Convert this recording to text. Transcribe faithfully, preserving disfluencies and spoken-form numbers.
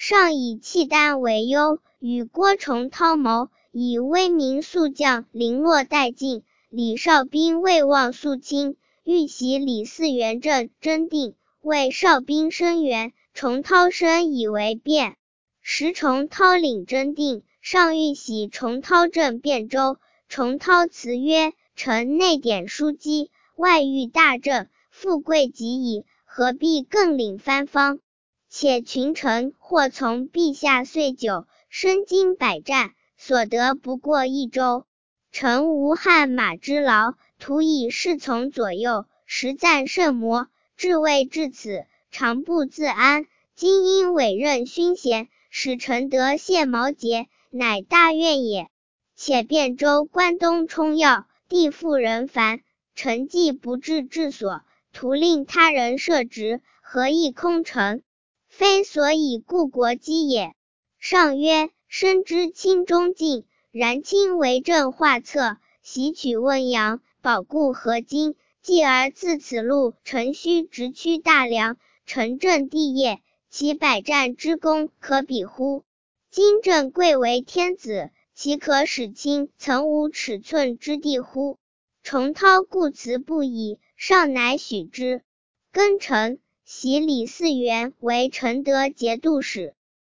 上以契丹为忧，与郭崇韬谋，以威名速将零落殆尽。李少宾未忘肃清，欲袭李嗣源镇真定，为少宾声援，崇韬深以为变。时崇韬领真定，上欲徙崇韬镇汴州，崇韬辞曰：臣内典枢机，外欲大政，富贵极矣，何必更领藩方？且群臣或从陛下岁久，身经百战，所得不过一州。臣无汗马之劳，徒以侍从左右，实赞甚摩。至未至此，常不自安。今因委任勋衔，使臣得谢毛节，乃大愿也。且汴州关东充要，地富人繁，臣既不治治所，徒令他人设职，何以空城？非所以固国基也。上曰：深知卿忠敬，然卿为政画策，袭取汶阳，保固河津，继而自此路，臣须直趋大梁，陈正帝业，其百战之功可比乎？今朕贵为天子，岂可使卿曾无尺寸之地乎？崇韬固辞不已，上乃许之。庚辰，袭李嗣源为承德节度使。